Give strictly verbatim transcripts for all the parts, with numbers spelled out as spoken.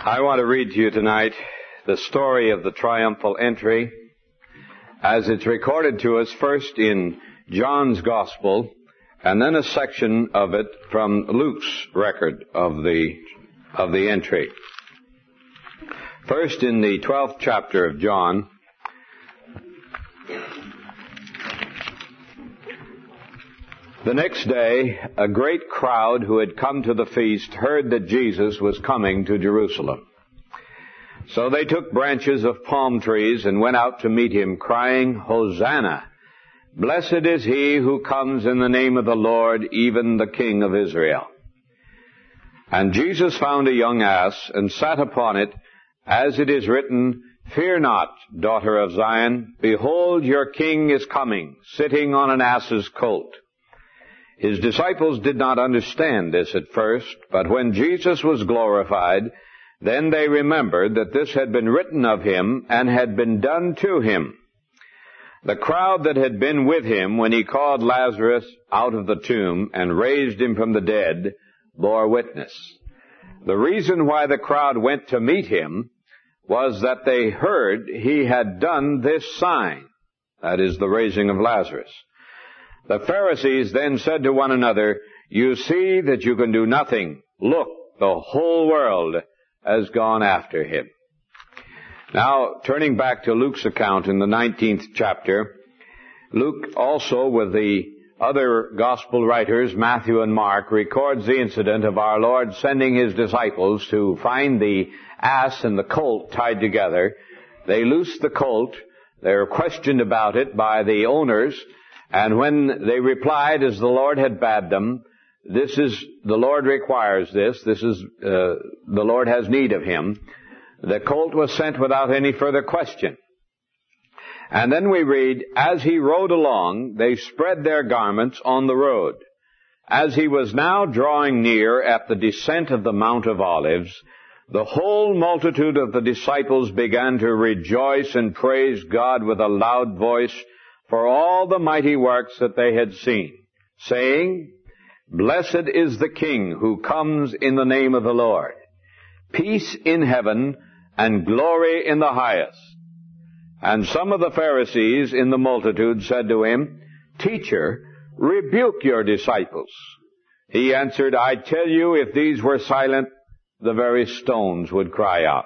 I want to read to you tonight the story of the triumphal entry as it's recorded to us first in John's Gospel and then a section of it from Luke's record of the of the entry. First in the twelfth chapter of John, the next day, a great crowd who had come to the feast heard that Jesus was coming to Jerusalem. So they took branches of palm trees and went out to meet him, crying, "Hosanna! Blessed is he who comes in the name of the Lord, even the King of Israel." And Jesus found a young ass and sat upon it, as it is written, "Fear not, daughter of Zion. Behold, your king is coming, sitting on an ass's colt." His disciples did not understand this at first, but when Jesus was glorified, then they remembered that this had been written of him and had been done to him. The crowd that had been with him when he called Lazarus out of the tomb and raised him from the dead bore witness. The reason why the crowd went to meet him was that they heard he had done this sign, that is, the raising of Lazarus. The Pharisees then said to one another, "You see that you can do nothing. Look, the whole world has gone after him." Now, turning back to Luke's account in the nineteenth chapter, Luke also, with the other gospel writers, Matthew and Mark, records the incident of our Lord sending his disciples to find the ass and the colt tied together. They loosed the colt. They were questioned about it by the owners. And when they replied as the Lord had bade them, this is, the Lord requires this, this is, uh, the Lord has need of him, the colt was sent without any further question. And then we read, as he rode along, they spread their garments on the road. As he was now drawing near at the descent of the Mount of Olives, the whole multitude of the disciples began to rejoice and praise God with a loud voice for all the mighty works that they had seen, saying, "Blessed is the King who comes in the name of the Lord. Peace in heaven and glory in the highest." And some of the Pharisees in the multitude said to him, "Teacher, rebuke your disciples." He answered, "I tell you, if these were silent, the very stones would cry out."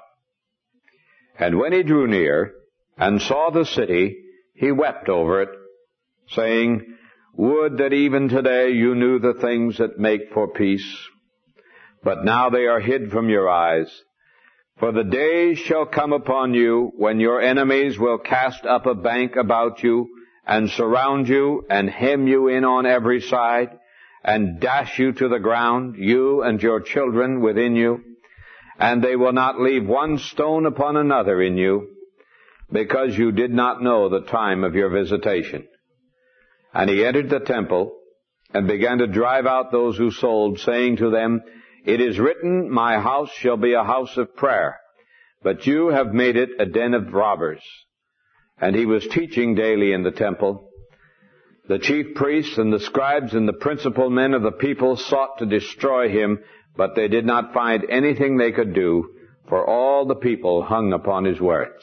And when he drew near and saw the city, he wept over it, saying, "Would that even today you knew the things that make for peace. But now they are hid from your eyes. For the days shall come upon you when your enemies will cast up a bank about you and surround you and hem you in on every side and dash you to the ground, you and your children within you. And they will not leave one stone upon another in you, because you did not know the time of your visitation." And he entered the temple and began to drive out those who sold, saying to them, "It is written, my house shall be a house of prayer, but you have made it a den of robbers." And he was teaching daily in the temple. The chief priests and the scribes and the principal men of the people sought to destroy him, but they did not find anything they could do, for all the people hung upon his words.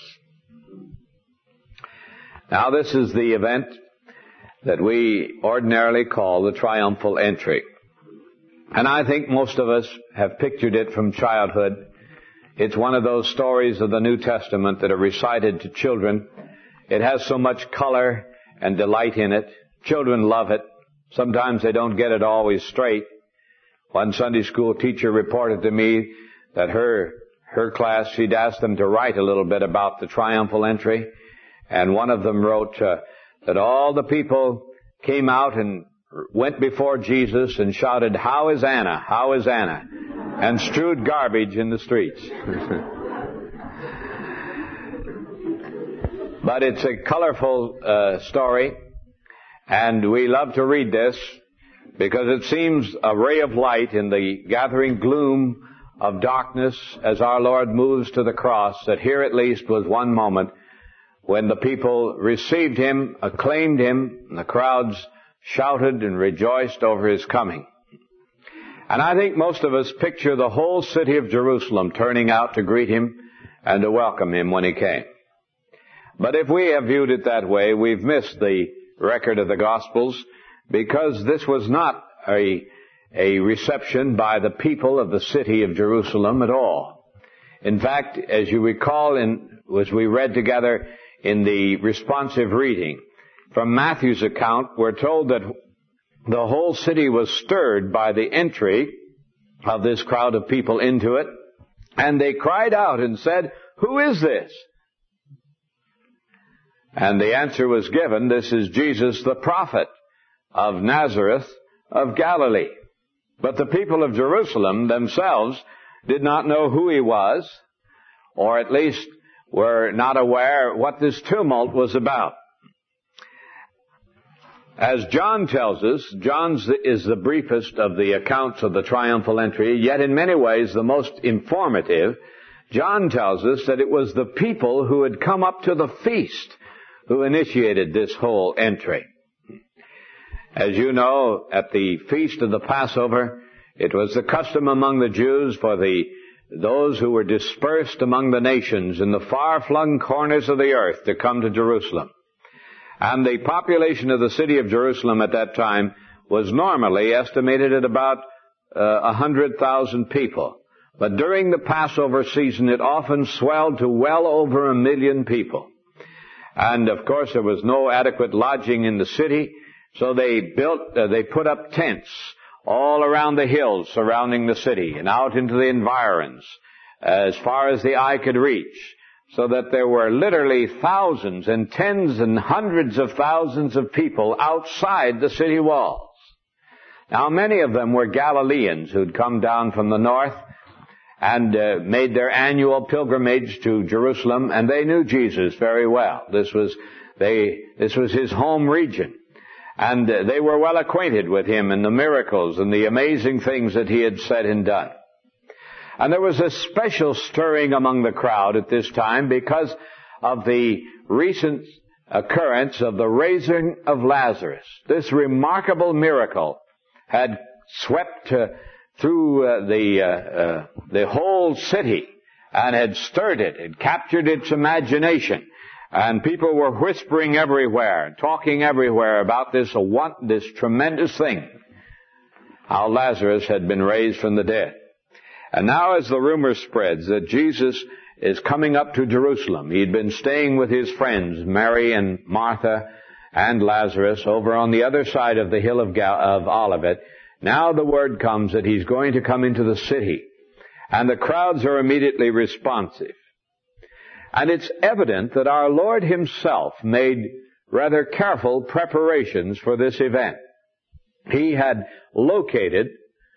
Now, this is the event that we ordinarily call the triumphal entry. And I think most of us have pictured it from childhood. It's one of those stories of the New Testament that are recited to children. It has so much color and delight in it. Children love it. Sometimes they don't get it always straight. One Sunday school teacher reported to me that her, her class, she'd asked them to write a little bit about the triumphal entry. And one of them wrote uh, that all the people came out and went before Jesus and shouted, "How is Anna? How is Anna?" and strewed garbage in the streets. But it's a colorful uh, story, and we love to read this because it seems a ray of light in the gathering gloom of darkness as our Lord moves to the cross, that here at least was one moment when the people received him, acclaimed him, and the crowds shouted and rejoiced over his coming. And I think most of us picture the whole city of Jerusalem turning out to greet him and to welcome him when he came. But if we have viewed it that way, we've missed the record of the Gospels, because this was not a, a reception by the people of the city of Jerusalem at all. In fact, as you recall, in, as we read together in the responsive reading, from Matthew's account, we're told that the whole city was stirred by the entry of this crowd of people into it, and they cried out and said, "Who is this?" And the answer was given, "This is Jesus the prophet of Nazareth of Galilee." But the people of Jerusalem themselves did not know who he was, or at least were not aware what this tumult was about. As John tells us, John's is the briefest of the accounts of the triumphal entry, yet in many ways the most informative. John tells us that it was the people who had come up to the feast who initiated this whole entry. As you know, at the feast of the Passover, it was the custom among the Jews for the those who were dispersed among the nations in the far-flung corners of the earth to come to Jerusalem. And the population of the city of Jerusalem at that time was normally estimated at about uh, one hundred thousand people. But during the Passover season, it often swelled to well over a million people. And of course, there was no adequate lodging in the city, so they built, uh, they put up tents all around the hills surrounding the city and out into the environs as far as the eye could reach, so that there were literally thousands and tens and hundreds of thousands of people outside the city walls. Now, many of them were Galileans who'd come down from the north and uh, made their annual pilgrimage to Jerusalem, and they knew Jesus very well. This was they this was his home region, and uh, they were well acquainted with him and the miracles and the amazing things that he had said and done. And there was a special stirring among the crowd at this time because of the recent occurrence of the raising of Lazarus. This remarkable miracle had swept uh, through uh, the uh, uh, the whole city and had stirred it, had captured its imagination, and people were whispering everywhere, talking everywhere about this one, this tremendous thing, how Lazarus had been raised from the dead. And now, as the rumor spreads that Jesus is coming up to Jerusalem, he'd been staying with his friends Mary and Martha and Lazarus over on the other side of the hill of, Gal- of Olivet. Now the word comes that he's going to come into the city, and the crowds are immediately responsive. And it's evident that our Lord himself made rather careful preparations for this event. He had located,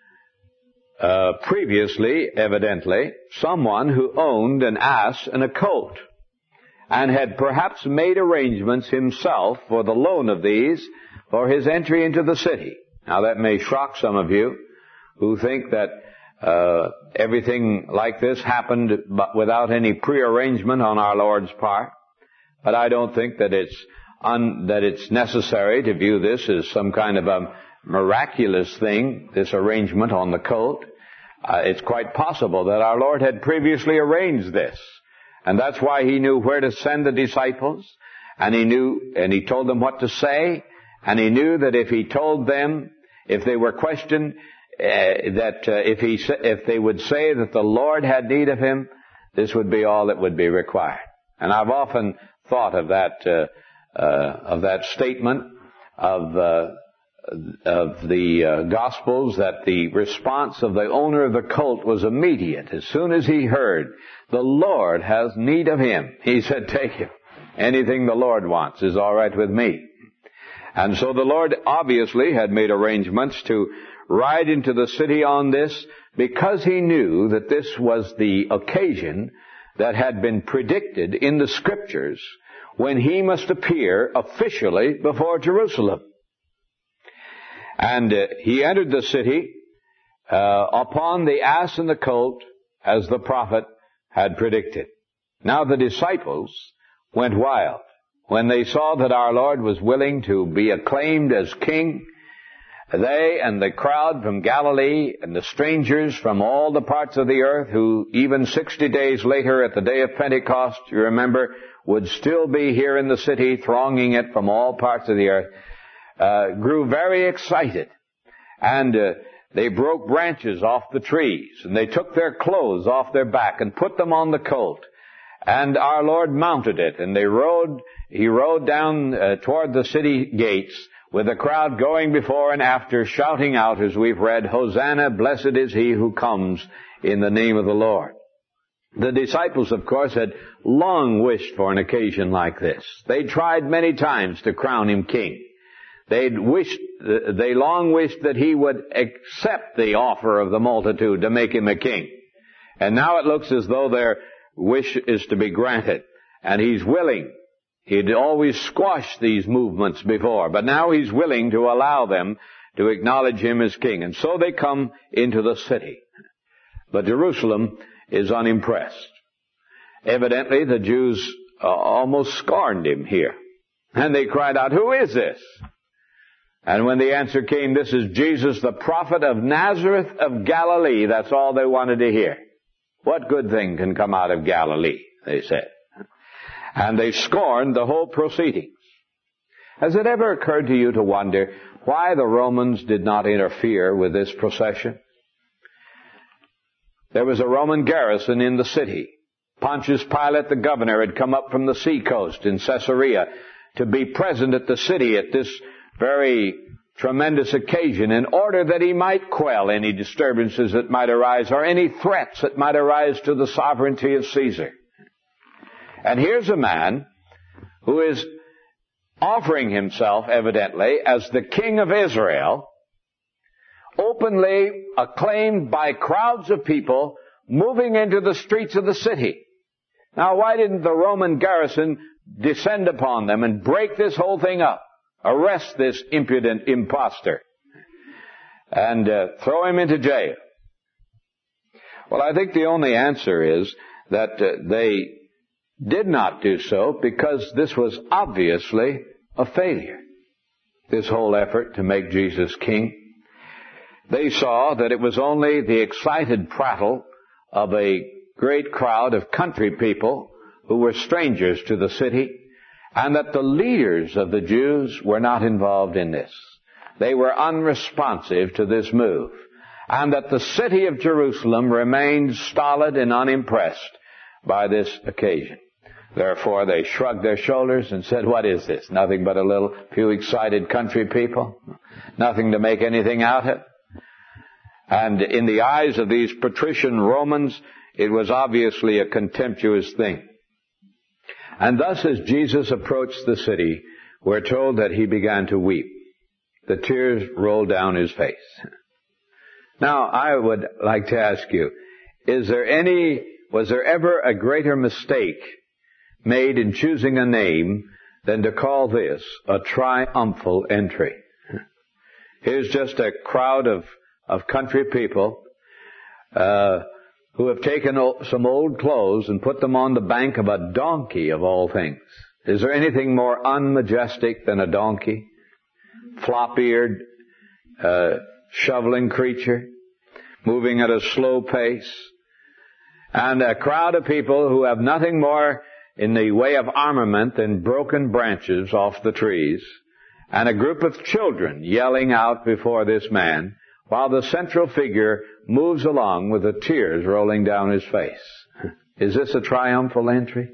uh, previously, evidently, someone who owned an ass and a colt, and had perhaps made arrangements himself for the loan of these for his entry into the city. Now, that may shock some of you who think that uh, everything like this happened but without any prearrangement on our Lord's part. But I don't think that it's un, that it's necessary to view this as some kind of a miraculous thing, this arrangement on the colt. Uh, it's quite possible that our Lord had previously arranged this, and that's why he knew where to send the disciples, and he knew, and he told them what to say, and he knew that if he told them, if they were questioned, uh, that uh, if he if they would say that the Lord had need of him, this would be all that would be required. And I've often thought of that uh, uh, of that statement of uh, of the uh, Gospels, that the response of the owner of the colt was immediate. As soon as he heard, the Lord has need of him, he said, "Take him. Anything the Lord wants is all right with me." And so the Lord obviously had made arrangements to ride into the city on this, because he knew that this was the occasion that had been predicted in the Scriptures when he must appear officially before Jerusalem. And uh, he entered the city uh, upon the ass and the colt, as the prophet had predicted. Now the disciples went wild when they saw that our Lord was willing to be acclaimed as king, They and the crowd from Galilee and the strangers from all the parts of the earth who even sixty days later at the day of Pentecost, you remember, would still be here in the city thronging it from all parts of the earth, uh, grew very excited. And uh, they broke branches off the trees, and they took their clothes off their back and put them on the colt. And our Lord mounted it, and they rode, he rode down uh, toward the city gates, with the crowd going before and after, shouting out, as we've read, Hosanna, blessed is he who comes in the name of the Lord. The disciples, of course, had long wished for an occasion like this. They tried many times to crown him king. They'd wished, they long wished that he would accept the offer of the multitude to make him a king. And now it looks as though their wish is to be granted. And he's willing. He'd always squashed these movements before, but now he's willing to allow them to acknowledge him as king. And so they come into the city. But Jerusalem is unimpressed. Evidently, the Jews uh, almost scorned him here. And they cried out, "Who is this?" And when the answer came, "This is Jesus, the prophet of Nazareth of Galilee," that's all they wanted to hear. What good thing can come out of Galilee, they said. And they scorned the whole proceedings. Has it ever occurred to you to wonder why the Romans did not interfere with this procession? There was a Roman garrison in the city. Pontius Pilate, the governor, had come up from the seacoast in Caesarea to be present at the city at this very tremendous occasion in order that he might quell any disturbances that might arise or any threats that might arise to the sovereignty of Caesar. And here's a man who is offering himself, evidently, as the king of Israel, openly acclaimed by crowds of people moving into the streets of the city. Now, why didn't the Roman garrison descend upon them and break this whole thing up? Arrest this impudent impostor and uh, throw him into jail? Well, I think the only answer is that uh, they did not do so because this was obviously a failure, this whole effort to make Jesus king. They saw that it was only the excited prattle of a great crowd of country people who were strangers to the city, and that the leaders of the Jews were not involved in this. They were unresponsive to this move, and that the city of Jerusalem remained stolid and unimpressed by this occasion. Therefore, they shrugged their shoulders and said, "What is this? Nothing but a little few excited country people? Nothing to make anything out of?" And in the eyes of these patrician Romans, it was obviously a contemptuous thing. And thus, as Jesus approached the city, we're told that he began to weep. The tears rolled down his face. Now, I would like to ask you, is there any, was there ever a greater mistake made in choosing a name than to call this a triumphal entry? Here's just a crowd of, of country people, uh, who have taken some old clothes and put them on the bank of a donkey, of all things. Is there anything more unmajestic than a donkey? Flop-eared, uh, shoveling creature, moving at a slow pace. And a crowd of people who have nothing more in the way of armament than broken branches off the trees. And a group of children yelling out before this man, while the central figure moves along with the tears rolling down his face. Is this a triumphal entry?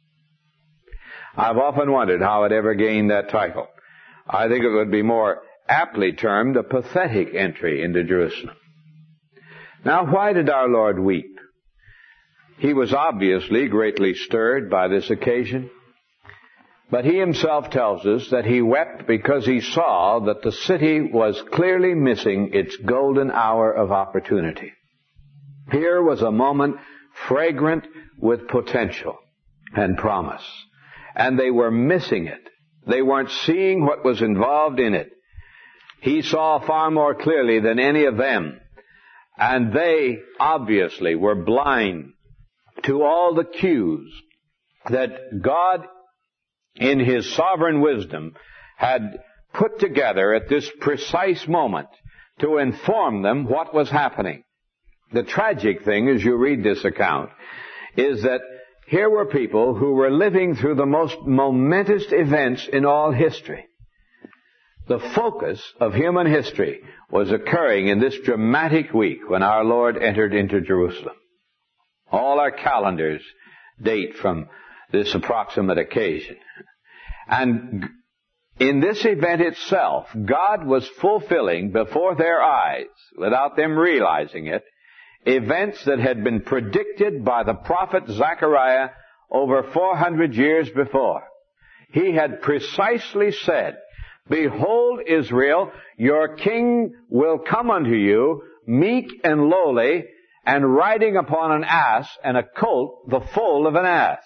I've often wondered how it ever gained that title. I think it would be more aptly termed a pathetic entry into Jerusalem. Now, why did our Lord weep? He was obviously greatly stirred by this occasion. But he himself tells us that he wept because he saw that the city was clearly missing its golden hour of opportunity. Here was a moment fragrant with potential and promise. And they were missing it. They weren't seeing what was involved in it. He saw far more clearly than any of them. And they obviously were blind to all the cues that God, in His sovereign wisdom, had put together at this precise moment to inform them what was happening. The tragic thing, as you read this account, is that here were people who were living through the most momentous events in all history. The focus of human history was occurring in this dramatic week when our Lord entered into Jerusalem. All our calendars date from this approximate occasion. And in this event itself, God was fulfilling before their eyes, without them realizing it, events that had been predicted by the prophet Zechariah over four hundred years before. He had precisely said, "Behold, Israel, your king will come unto you, meek and lowly, and riding upon an ass, and a colt the foal of an ass."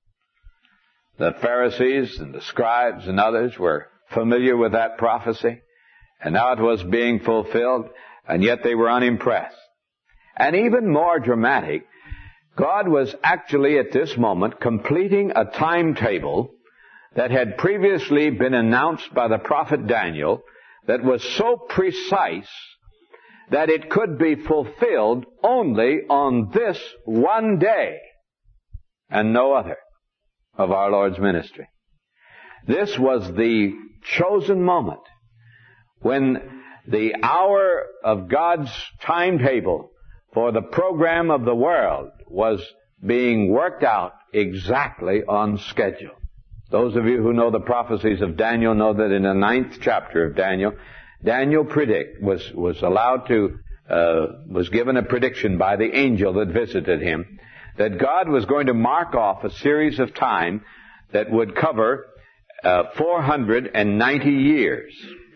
The Pharisees and the scribes and others were familiar with that prophecy, and now it was being fulfilled, and yet they were unimpressed. And even more dramatic, God was actually at this moment completing a timetable that had previously been announced by the prophet Daniel that was so precise that it could be fulfilled only on this one day and no other of our Lord's ministry. This was the chosen moment when the hour of God's timetable for the program of the world was being worked out exactly on schedule. Those of you who know the prophecies of Daniel know that in the ninth chapter of Daniel, Daniel predict was was allowed to uh, was given a prediction by the angel that visited him that God was going to mark off a series of time that would cover uh, four hundred ninety years,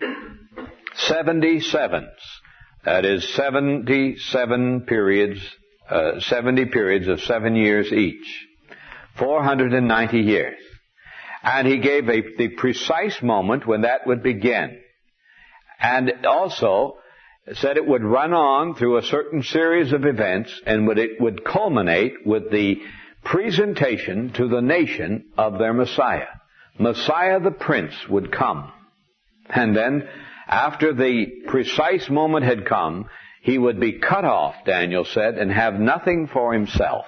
seventy sevens. That is seventy-seven periods, uh, seventy periods of seven years each. four hundred ninety years. And he gave a, the precise moment when that would begin. And also said it would run on through a certain series of events and would, it would culminate with the presentation to the nation of their Messiah. Messiah the Prince would come. And then, after the precise moment had come, he would be cut off, Daniel said, and have nothing for himself.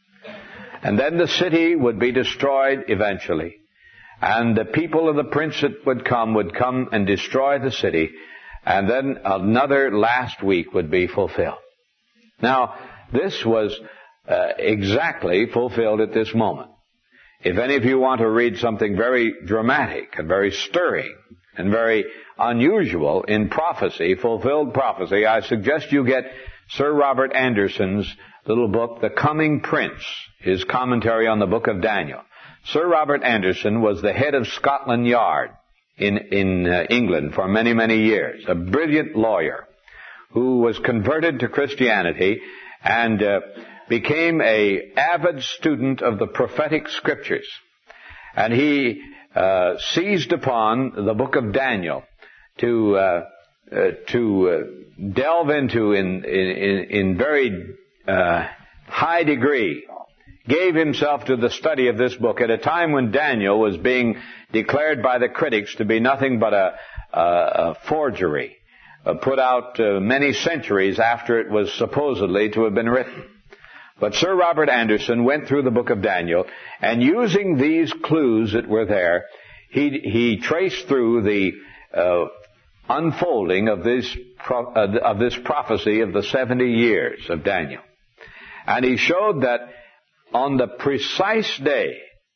And then the city would be destroyed eventually. And the people of the prince that would come would come and destroy the city. And then another last week would be fulfilled. Now, this was uh, exactly fulfilled at this moment. If any of you want to read something very dramatic and very stirring and very unusual in prophecy, fulfilled prophecy, I suggest you get Sir Robert Anderson's little book, The Coming Prince, his commentary on the book of Daniel. Sir Robert Anderson was the head of Scotland Yard in, in uh, England for many, many years, a brilliant lawyer who was converted to Christianity and uh, became a avid student of the prophetic scriptures. And he uh, seized upon the book of Daniel to uh, uh, to uh, delve into in in, in very uh, high degree. Gave himself to the study of this book at a time when Daniel was being declared by the critics to be nothing but a, a, a forgery, uh, put out uh, many centuries after it was supposedly to have been written. But Sir Robert Anderson went through the book of Daniel, and using these clues that were there, he, he traced through the uh, unfolding of this, pro- uh, of this prophecy of the seventy years of Daniel. And he showed that on the precise day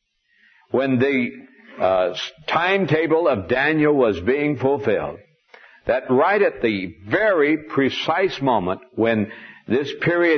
when the uh, timetable of Daniel was being fulfilled, that right at the very precise moment when this period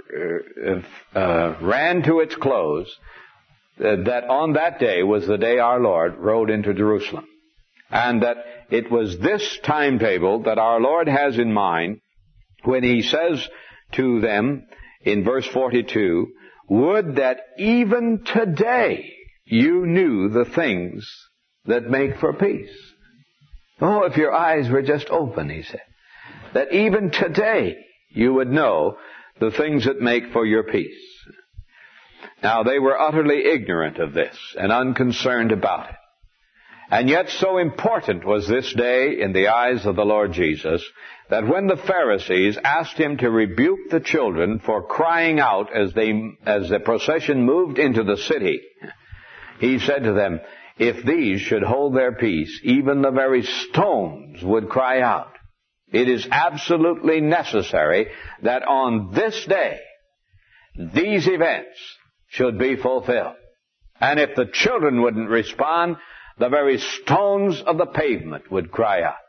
uh, uh, ran to its close, uh, that on that day was the day our Lord rode into Jerusalem. And that it was this timetable that our Lord has in mind when he says to them in verse forty-two, "Would that even today you knew the things that make for peace." Oh, if your eyes were just open, he said, that even today you would know the things that make for your peace. Now, they were utterly ignorant of this and unconcerned about it. And yet so important was this day in the eyes of the Lord Jesus that when the Pharisees asked him to rebuke the children for crying out as they, as the procession moved into the city, he said to them, if these should hold their peace, even the very stones would cry out. It is absolutely necessary that on this day, these events should be fulfilled. And if the children wouldn't respond, the very stones of the pavement would cry out.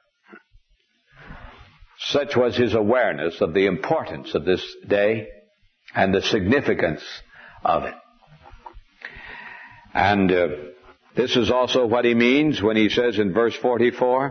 Such was his awareness of the importance of this day and the significance of it. And uh, this is also what he means when he says in verse forty-four,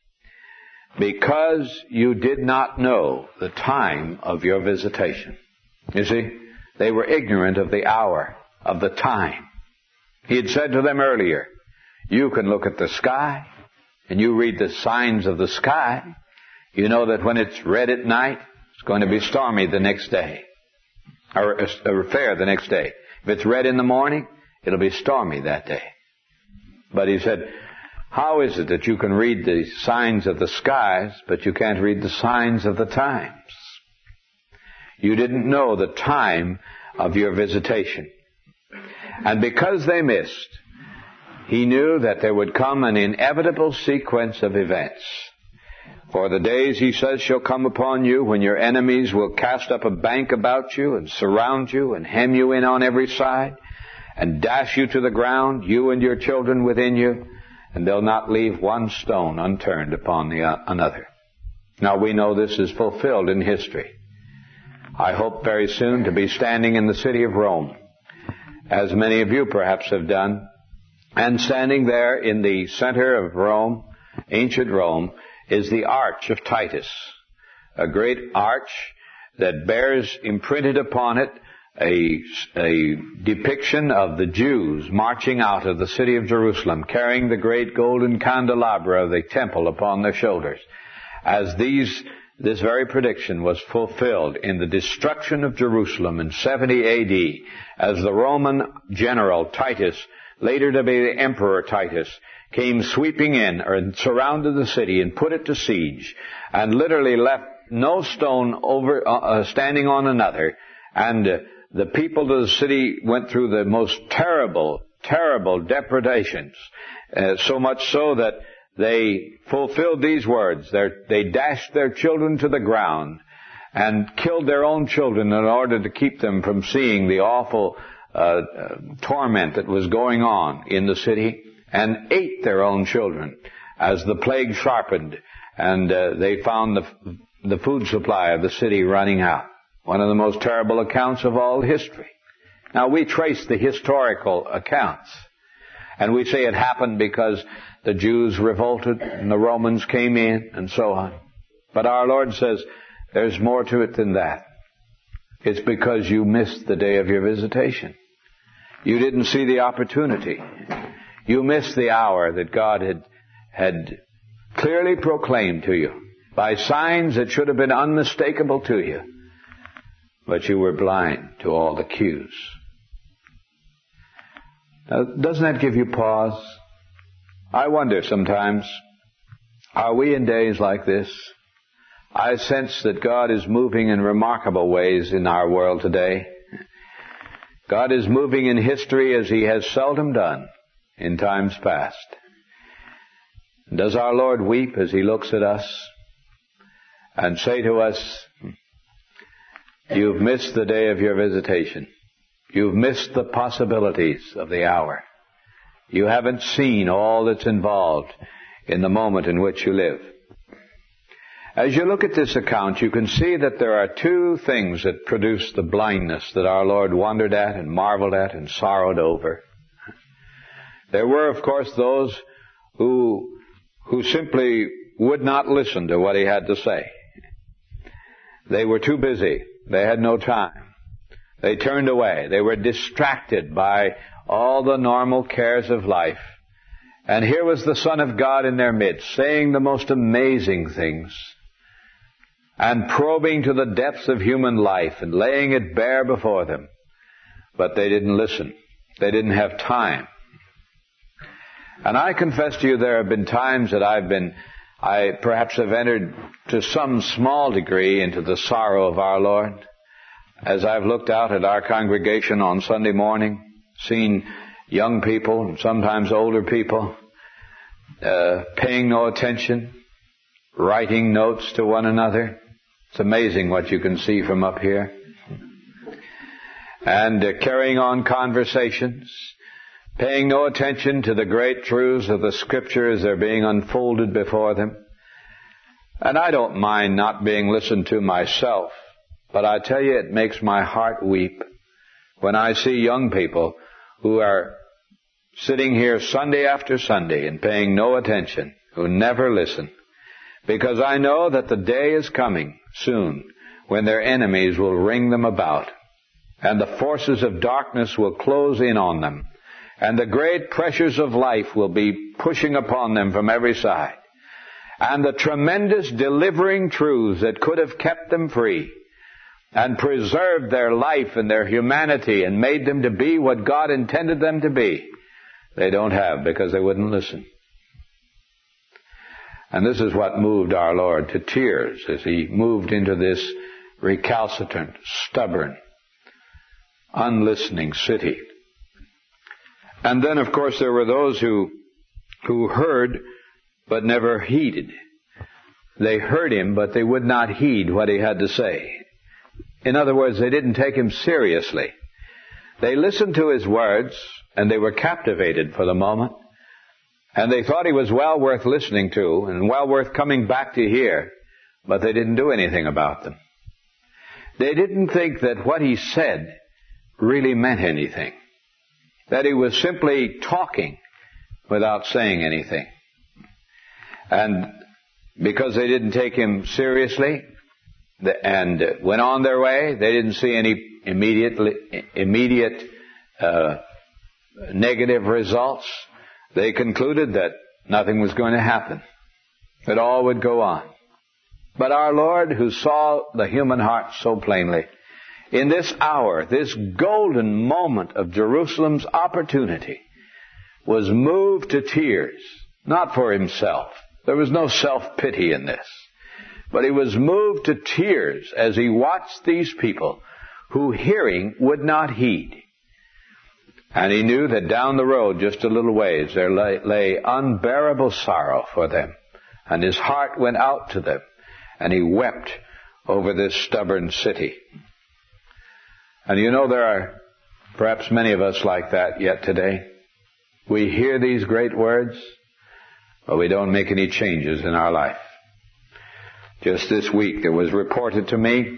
because you did not know the time of your visitation. You see, they were ignorant of the hour, of the time. He had said to them earlier, you can look at the sky, and you read the signs of the sky. You know that when it's red at night, it's going to be stormy the next day, or, or fair the next day. If it's red in the morning, it'll be stormy that day. But he said, how is it that you can read the signs of the skies, but you can't read the signs of the times? You didn't know the time of your visitation. And because they missed, he knew that there would come an inevitable sequence of events. For the days, he says, shall come upon you when your enemies will cast up a bank about you and surround you and hem you in on every side and dash you to the ground, you and your children within you, and they'll not leave one stone unturned upon the uh, another. Now we know this is fulfilled in history. I hope very soon to be standing in the city of Rome, as many of you perhaps have done, and standing there in the center of Rome, ancient Rome, is the Arch of Titus, a great arch that bears imprinted upon it a, a depiction of the Jews marching out of the city of Jerusalem, carrying the great golden candelabra of the temple upon their shoulders. As these, this very prediction was fulfilled in the destruction of Jerusalem in seventy A D, as the Roman general Titus, later to be the Emperor Titus, came sweeping in and surrounded the city and put it to siege and literally left no stone over uh, standing on another. And uh, the people of the city went through the most terrible, terrible depredations, uh, so much so that they fulfilled these words. They're, they dashed their children to the ground and killed their own children in order to keep them from seeing the awful uh, uh, torment that was going on in the city, and ate their own children as the plague sharpened and uh, they found the, the food supply of the city running out. One of the most terrible accounts of all history. Now we trace the historical accounts and we say it happened because the Jews revolted and the Romans came in and so on. But our Lord says there's more to it than that. It's because you missed the day of your visitation. You didn't see the opportunity. You missed the hour that God had, had clearly proclaimed to you by signs that should have been unmistakable to you. But you were blind to all the cues. Now, doesn't that give you pause? I wonder sometimes, are we in days like this? I sense that God is moving in remarkable ways in our world today. God is moving in history as He has seldom done in times past. Does our Lord weep as He looks at us and say to us, you've missed the day of your visitation. You've missed the possibilities of the hour. You haven't seen all that's involved in the moment in which you live. As you look at this account, you can see that there are two things that produce the blindness that our Lord wondered at and marveled at and sorrowed over. There were, of course, those who, who simply would not listen to what He had to say. They were too busy. They had no time. They turned away. They were distracted by all the normal cares of life. And here was the Son of God in their midst, saying the most amazing things and probing to the depths of human life and laying it bare before them. But they didn't listen. They didn't have time. And I confess to you, there have been times that I've been, I perhaps have entered to some small degree into the sorrow of our Lord. As I've looked out at our congregation on Sunday morning, seen young people, sometimes older people, uh, paying no attention, writing notes to one another. It's amazing what you can see from up here. And uh, carrying on conversations, paying no attention to the great truths of the Scripture as they're being unfolded before them. And I don't mind not being listened to myself, but I tell you, it makes my heart weep when I see young people who are sitting here Sunday after Sunday and paying no attention, who never listen, because I know that the day is coming soon when their enemies will ring them about, and the forces of darkness will close in on them, and the great pressures of life will be pushing upon them from every side, and the tremendous delivering truths that could have kept them free and preserved their life and their humanity and made them to be what God intended them to be, they don't have because they wouldn't listen. And this is what moved our Lord to tears as He moved into this recalcitrant, stubborn, unlistening city. And then, of course, there were those who who heard but never heeded. They heard Him, but they would not heed what He had to say. In other words, they didn't take Him seriously. They listened to His words, and they were captivated for the moment, and they thought He was well worth listening to and well worth coming back to hear, but they didn't do anything about them. They didn't think that what He said really meant anything, that He was simply talking without saying anything. And because they didn't take Him seriously and went on their way, they didn't see any immediate, immediate uh, negative results. They concluded that nothing was going to happen, that all would go on. But our Lord, who saw the human heart so plainly, in this hour, this golden moment of Jerusalem's opportunity, was moved to tears, not for Himself. There was no self-pity in this. But He was moved to tears as He watched these people who, hearing, would not heed. And He knew that down the road, just a little ways, there lay, lay unbearable sorrow for them. And His heart went out to them, and He wept over this stubborn city. And you know, there are perhaps many of us like that yet today. We hear these great words, but we don't make any changes in our life. Just this week, it was reported to me,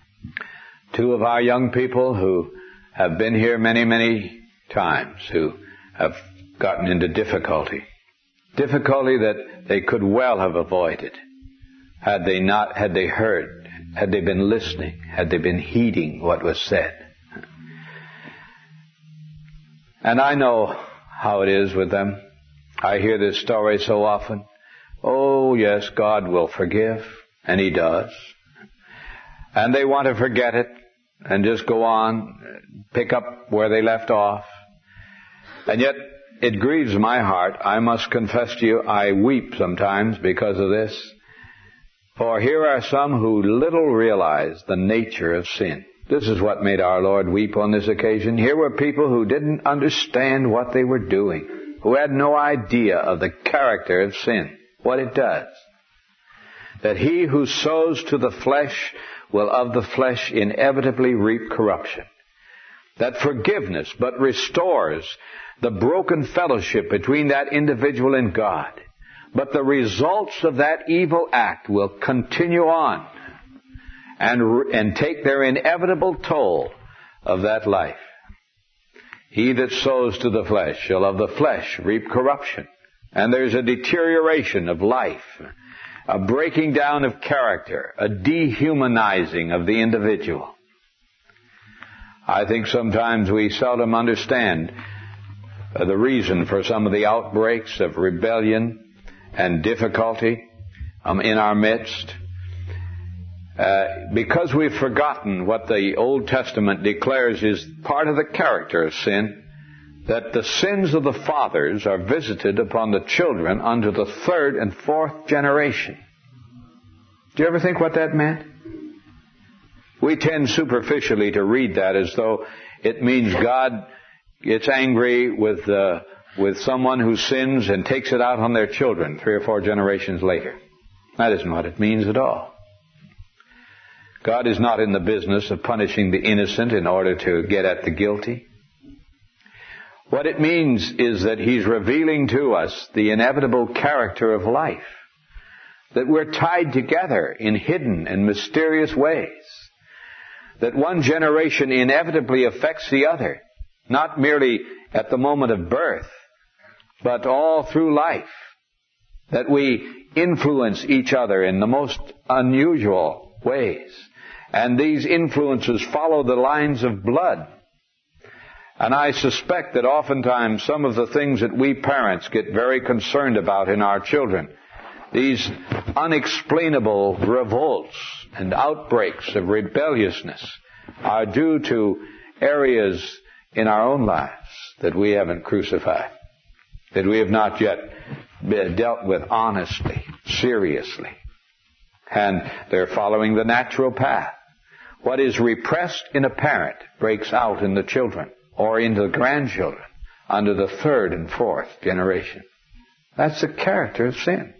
two of our young people who have been here many, many times, who have gotten into difficulty. Difficulty that they could well have avoided had they not, had they heard, had they been listening, had they been heeding what was said. And I know how it is with them. I hear this story so often. Oh, yes, God will forgive, and He does. And they want to forget it and just go on, pick up where they left off. And yet, it grieves my heart. I must confess to you, I weep sometimes because of this. For here are some who little realize the nature of sin. This is what made our Lord weep on this occasion. Here were people who didn't understand what they were doing, who had no idea of the character of sin, what it does. That he who sows to the flesh will of the flesh inevitably reap corruption. That forgiveness but restores the broken fellowship between that individual and God. But the results of that evil act will continue on and, and take their inevitable toll of that life. He that sows to the flesh shall of the flesh reap corruption. And there's a deterioration of life, a breaking down of character, a dehumanizing of the individual. I think sometimes we seldom understand uh, the reason for some of the outbreaks of rebellion and difficulty um, in our midst. Uh, because we've forgotten what the Old Testament declares is part of the character of sin, that the sins of the fathers are visited upon the children unto the third and fourth generation. Do you ever think what that meant? We tend superficially to read that as though it means God gets angry with uh, with someone who sins and takes it out on their children three or four generations later. That isn't what it means at all. God is not in the business of punishing the innocent in order to get at the guilty. What it means is that He's revealing to us the inevitable character of life, that we're tied together in hidden and mysterious ways, that one generation inevitably affects the other, not merely at the moment of birth, but all through life, that we influence each other in the most unusual ways. And these influences follow the lines of blood. And I suspect that oftentimes some of the things that we parents get very concerned about in our children, these unexplainable revolts and outbreaks of rebelliousness, are due to areas in our own lives that we haven't crucified, that we have not yet dealt with honestly, seriously. And they're following the natural path. What is repressed in a parent breaks out in the children or into the grandchildren under the third and fourth generation. That's the character of sin.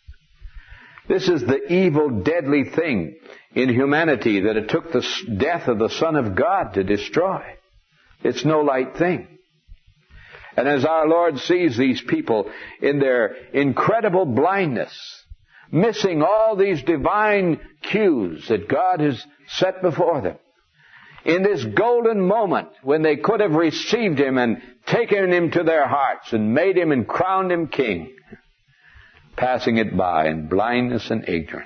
This is the evil, deadly thing in humanity that it took the death of the Son of God to destroy. It's no light thing. And as our Lord sees these people in their incredible blindness, missing all these divine cues that God has set before them, in this golden moment when they could have received Him and taken Him to their hearts and made Him and crowned Him King, passing it by in blindness and ignorance.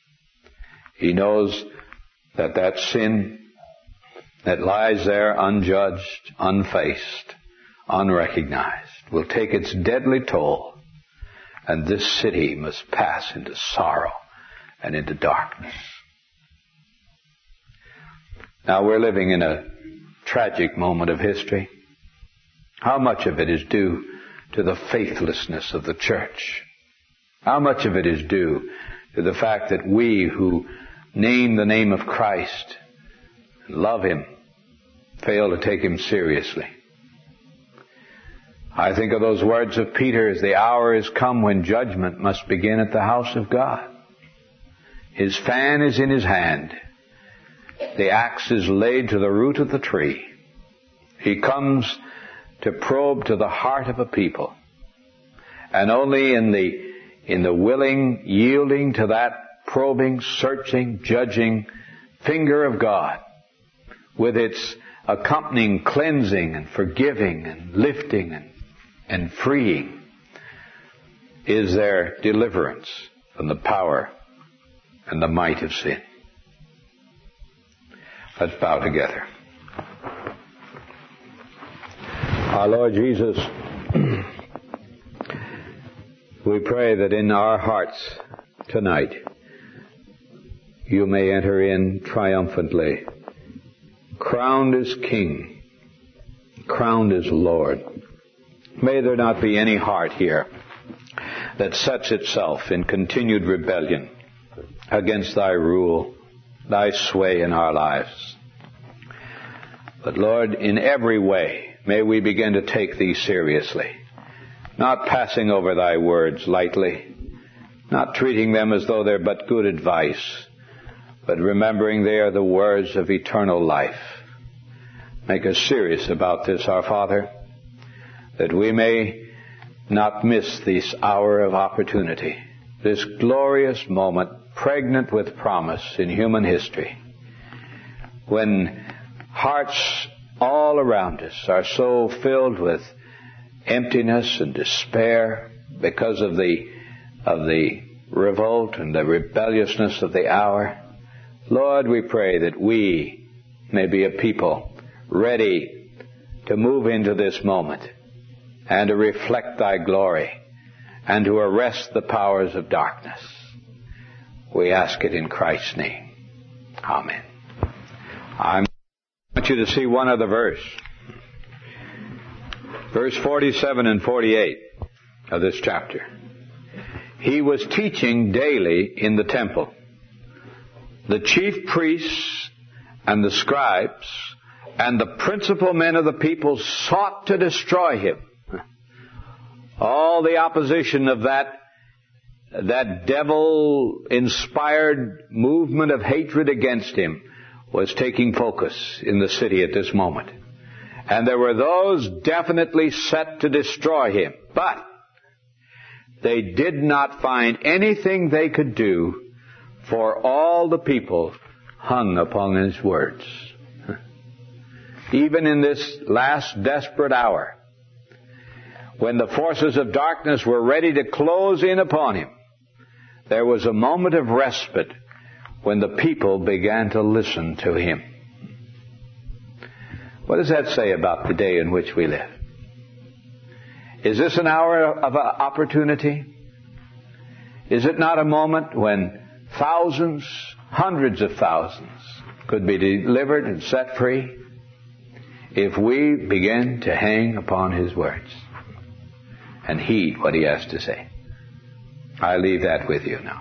He knows that that sin that lies there unjudged, unfaced, unrecognized will take its deadly toll, and this city must pass into sorrow and into darkness. Now we're living in a tragic moment of history. How much of it is due to the faithlessness of the church? How much of it is due to the fact that we who name the name of Christ and love Him fail to take Him seriously? I think of those words of Peter, as the hour is come when judgment must begin at the house of God. His fan is in His hand. The axe is laid to the root of the tree. He comes to probe to the heart of a people. And only in the in the willing yielding to that probing, searching, judging finger of God, with its accompanying cleansing and forgiving and lifting and, and freeing, is there deliverance from the power and the might of sin. Let's bow together. Our Lord Jesus, we pray that in our hearts tonight You may enter in triumphantly, crowned as King, crowned as Lord. May there not be any heart here that sets itself in continued rebellion against Thy rule, Thy sway in our lives. But Lord, in every way, may we begin to take Thee seriously, not passing over Thy words lightly, not treating them as though they're but good advice, but remembering they are the words of eternal life. Make us serious about this, our Father, that we may not miss this hour of opportunity, this glorious moment pregnant with promise in human history, when hearts all around us are so filled with emptiness and despair because of the of the revolt and the rebelliousness of the hour. Lord, we pray that we may be a people ready to move into this moment and to reflect Thy glory and to arrest the powers of darkness. We ask it in Christ's name. Amen. I want you to see one other verse. Verse forty-seven and forty-eight of this chapter. He was teaching daily in the temple. The chief priests and the scribes and the principal men of the people sought to destroy him. All the opposition of that, that devil-inspired movement of hatred against him was taking focus in the city at this moment. And there were those definitely set to destroy him. But they did not find anything they could do, for all the people hung upon his words. Even in this last desperate hour, when the forces of darkness were ready to close in upon him, there was a moment of respite when the people began to listen to him. What does that say about the day in which we live? Is this an hour of opportunity? Is it not a moment when thousands, hundreds of thousands could be delivered and set free if we begin to hang upon his words and heed what he has to say? I leave that with you now.